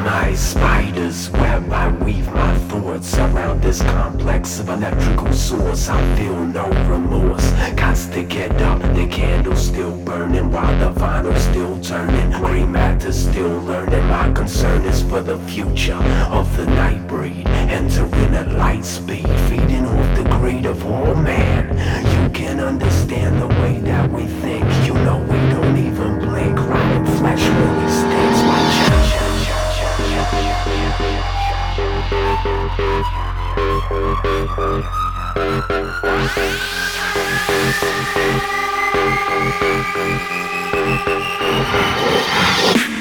My spider's web, I weave my thoughts around this complex of electrical source. I feel no remorse. Gots to get up, the candle's still burning while the vinyl's still turning. Gray matter's still learning. My concern is for the future of the night breed, entering at light speed, feeding off the greed of all man. You can understand the way that we think. You know we don't even blink. Rotting flesh really stinks like cha-cha.